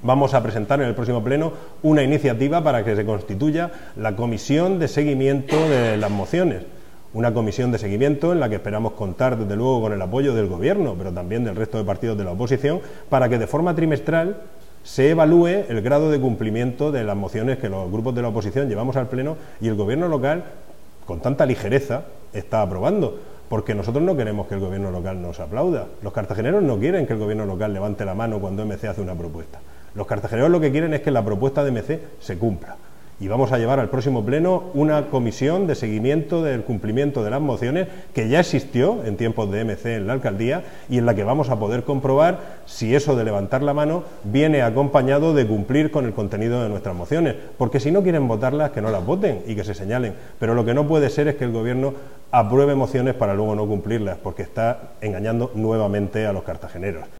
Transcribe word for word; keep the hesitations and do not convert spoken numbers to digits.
vamos a presentar en el próximo pleno una iniciativa para que se constituya la comisión de seguimiento de las mociones. Una comisión de seguimiento en la que esperamos contar, desde luego, con el apoyo del Gobierno, pero también del resto de partidos de la oposición, para que de forma trimestral se evalúe el grado de cumplimiento de las mociones que los grupos de la oposición llevamos al Pleno y el Gobierno local, con tanta ligereza, está aprobando. Porque nosotros no queremos que el Gobierno local nos aplauda. Los cartageneros no quieren que el Gobierno local levante la mano cuando M C hace una propuesta. Los cartageneros lo que quieren es que la propuesta de M C se cumpla. Y vamos a llevar al próximo pleno una comisión de seguimiento del cumplimiento de las mociones que ya existió en tiempos de M C en la alcaldía y en la que vamos a poder comprobar si eso de levantar la mano viene acompañado de cumplir con el contenido de nuestras mociones. Porque si no quieren votarlas, que no las voten y que se señalen. Pero lo que no puede ser es que el Gobierno apruebe mociones para luego no cumplirlas, porque está engañando nuevamente a los cartageneros.